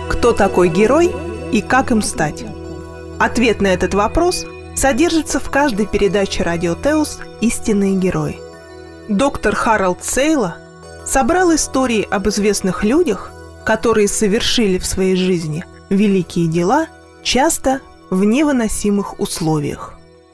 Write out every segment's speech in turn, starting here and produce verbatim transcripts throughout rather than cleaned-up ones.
Кто такой герой и как им стать? Ответ на этот вопрос содержится в каждой передаче Радио Теос «Истинные герои». Доктор Харалд Сейла собрал истории об известных людях, которые совершили в своей жизни великие дела, часто в невыносимых условиях.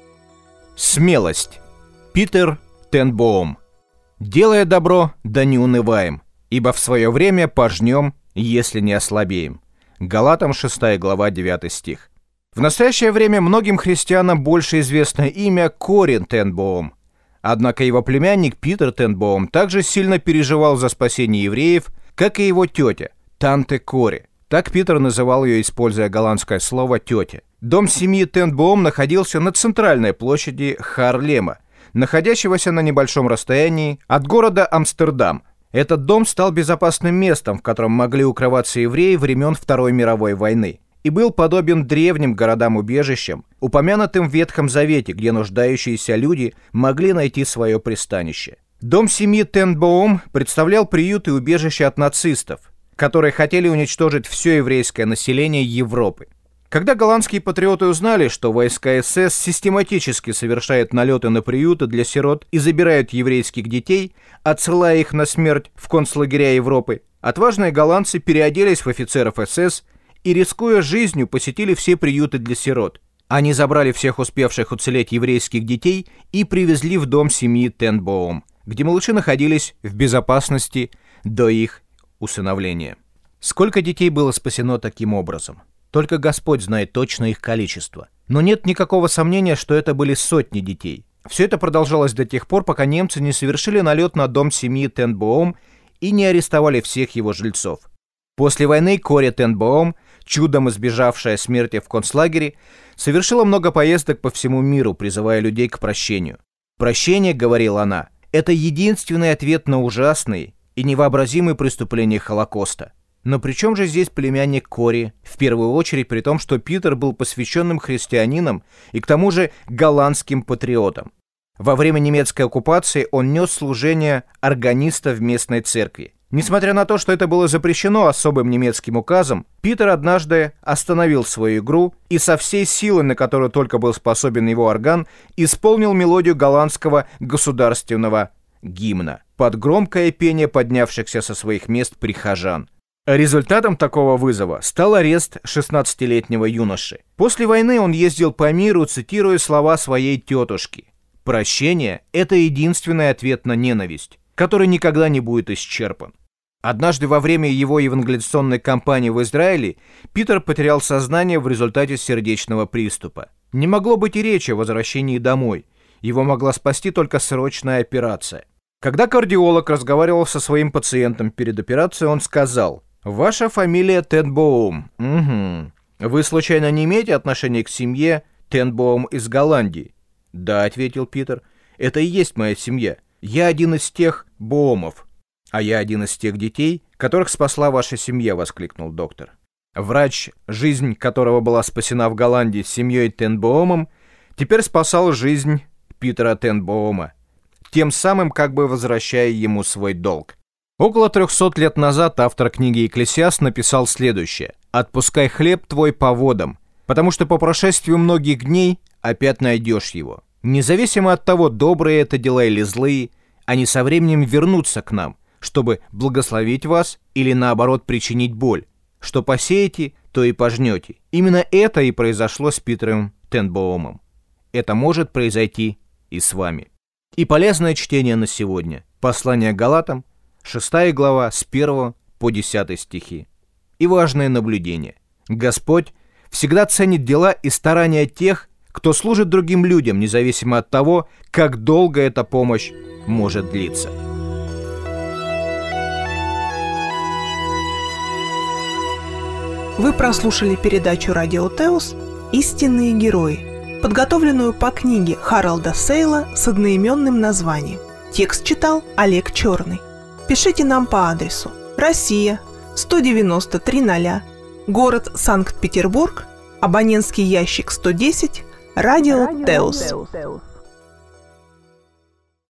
Смелость. Питер Тенбоум. «Делая добро, да не унываем, ибо в свое время пожнем, если не ослабеем». Галатам шестая глава, девятый стих. В настоящее время многим христианам больше известно имя Кори Тенбоум. Однако его племянник Питер Тенбоум также сильно переживал за спасение евреев, как и его тетя, Танте Кори. Так Питер называл ее, используя голландское слово «тетя». Дом семьи Тенбоум находился на центральной площади Хаарлема, находящегося на небольшом расстоянии от города Амстердам. Этот дом стал безопасным местом, в котором могли укрываться евреи времен Второй мировой войны, и был подобен древним городам-убежищам, упомянутым в Ветхом Завете, где нуждающиеся люди могли найти свое пристанище. Дом семьи Тенбоум представлял приют и убежище от нацистов, которые хотели уничтожить все еврейское население Европы. Когда голландские патриоты узнали, что войска эс эс систематически совершают налеты на приюты для сирот и забирают еврейских детей, отсылая их на смерть в концлагеря Европы, отважные голландцы переоделись в офицеров эс эс и, рискуя жизнью, посетили все приюты для сирот. Они забрали всех успевших уцелеть еврейских детей и привезли в дом семьи Тенбоум, где малыши находились в безопасности до их усыновления. Сколько детей было спасено таким образом? Только Господь знает точно их количество. Но нет никакого сомнения, что это были сотни детей. Все это продолжалось до тех пор, пока немцы не совершили налет на дом семьи Тенбоум и не арестовали всех его жильцов. После войны Кори Тенбоум, чудом избежавшая смерти в концлагере, совершила много поездок по всему миру, призывая людей к прощению. «Прощение, — говорила она, — это единственный ответ на ужасные и невообразимые преступления Холокоста». Но при чем же здесь племянник Кори, в первую очередь при том, что Питер был посвященным христианином и к тому же голландским патриотом? Во время немецкой оккупации он нес служение органиста в местной церкви. Несмотря на то, что это было запрещено особым немецким указом, Питер однажды остановил свою игру и со всей силы, на которую только был способен его орган, исполнил мелодию голландского государственного гимна под громкое пение поднявшихся со своих мест прихожан. Результатом такого вызова стал арест шестнадцатилетнего юноши. После войны он ездил по миру, цитируя слова своей тетушки. «Прощение — это единственный ответ на ненависть, который никогда не будет исчерпан». Однажды во время его евангелизационной кампании в Израиле Питер потерял сознание в результате сердечного приступа. Не могло быть и речи о возвращении домой. Его могла спасти только срочная операция. Когда кардиолог разговаривал со своим пациентом перед операцией, он сказал: «Ваша фамилия Тенбоум. Угу. Вы случайно не имеете отношения к семье Тенбоум из Голландии?» «Да», — ответил Питер, — «это и есть моя семья. Я один из тех Боумов». «А я один из тех детей, которых спасла ваша семья», — воскликнул доктор. Врач, жизнь которого была спасена в Голландии с семьей Тенбоумом, теперь спасал жизнь Питера Тенбоума, тем самым как бы возвращая ему свой долг. Около трехсот лет назад автор книги «Экклесиаст» написал следующее: «Отпускай хлеб твой по водам, потому что по прошествию многих дней опять найдешь его». Независимо от того, добрые это дела или злые, они со временем вернутся к нам, чтобы благословить вас или наоборот причинить боль. Что посеете, то и пожнете. Именно это и произошло с Питером Тенбоумом. Это может произойти и с вами. И полезное чтение на сегодня. Послание к Галатам, шестая глава, с первого по десятый стихи. И важное наблюдение. Господь всегда ценит дела и старания тех, кто служит другим людям, независимо от того, как долго эта помощь может длиться. Вы прослушали передачу Радио Теос «Истинные герои», подготовленную по книге Харалда Сейла с одноименным названием. Текст читал Олег Черный. Пишите нам по адресу: Россия, сто девяносто три ноль, город Санкт-Петербург, абонентский ящик сто десять, Радио Теос.